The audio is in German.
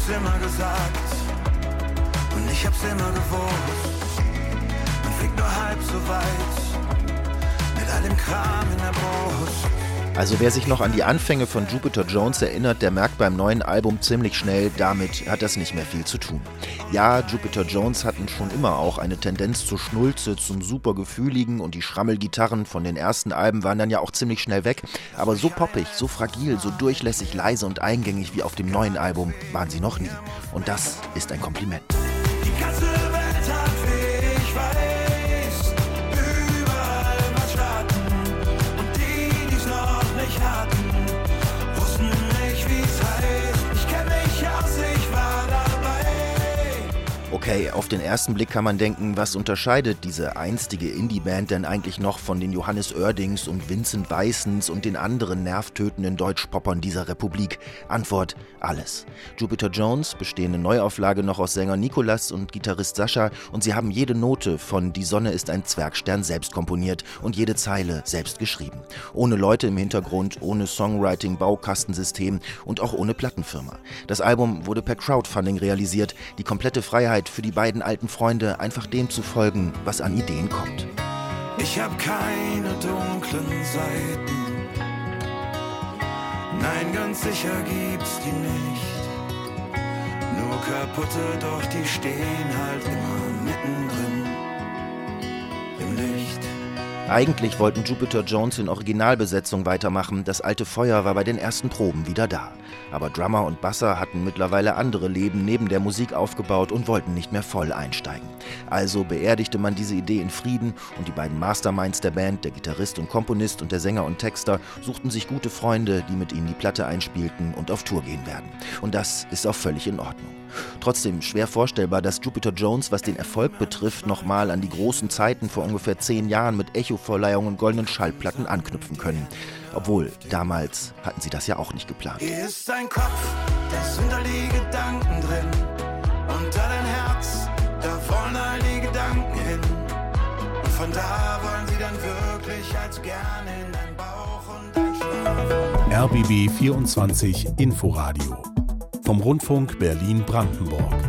hab's immer gesagt und ich hab's immer gewusst. Man fliegt nur halb so weit mit all dem Kram in der Brust. Also wer sich noch an die Anfänge von Jupiter Jones erinnert, der merkt beim neuen Album ziemlich schnell, damit hat das nicht mehr viel zu tun. Ja, Jupiter Jones hatten schon immer auch eine Tendenz zur Schnulze, zum Supergefühligen und die Schrammelgitarren von den ersten Alben waren dann ja auch ziemlich schnell weg. Aber so poppig, so fragil, so durchlässig, leise und eingängig wie auf dem neuen Album waren sie noch nie. Und das ist ein Kompliment. Die ganze Welt hat, wie ich weiß, überall was Schatten. Und die, die's noch nicht hatten, wussten nicht, wie's heißt. Ich kenn mich aus, ich war dabei. Okay, auf den ersten Blick kann man denken, was unterscheidet diese einstige Indie-Band denn eigentlich noch von den Johannes Oerdings und Vincent Weißens und den anderen nervtötenden Deutschpoppern dieser Republik? Antwort: alles. Jupiter Jones, bestehende Neuauflage noch aus Sänger Nicolas und Gitarrist Sascha, und sie haben jede Note von Die Sonne ist ein Zwergstern selbst komponiert und jede Zeile selbst geschrieben. Ohne Leute im Hintergrund, ohne Songwriting-Baukastensystem und auch ohne Plattenfirma. Das Album wurde per Crowdfunding realisiert, die komplette Freiheit für die beiden alten Freunde, einfach dem zu folgen, was an Ideen kommt. Ich hab keine dunklen Seiten, nein, ganz sicher gibt's die nicht. Nur kaputte, doch die stehen halt immer mittendrin im Licht. Eigentlich wollten Jupiter Jones in Originalbesetzung weitermachen, das alte Feuer war bei den ersten Proben wieder da. Aber Drummer und Basser hatten mittlerweile andere Leben neben der Musik aufgebaut und wollten nicht mehr voll einsteigen. Also beerdigte man diese Idee in Frieden und die beiden Masterminds der Band, der Gitarrist und Komponist und der Sänger und Texter, suchten sich gute Freunde, die mit ihnen die Platte einspielten und auf Tour gehen werden. Und das ist auch völlig in Ordnung. Trotzdem schwer vorstellbar, dass Jupiter Jones, was den Erfolg betrifft, nochmal an die großen Zeiten vor ungefähr 10 Jahren mit Echo-Verleihungen und goldenen Schallplatten anknüpfen können. Obwohl, damals hatten sie das ja auch nicht geplant. Hier ist ein Kopf, da sind all die Gedanken drin. Und da dein Herz, da wollen all die Gedanken hin. Und von da wollen sie dann wirklich allzu gerne in dein Bauch und dein Schlaf. RBB 24 Inforadio vom Rundfunk Berlin-Brandenburg.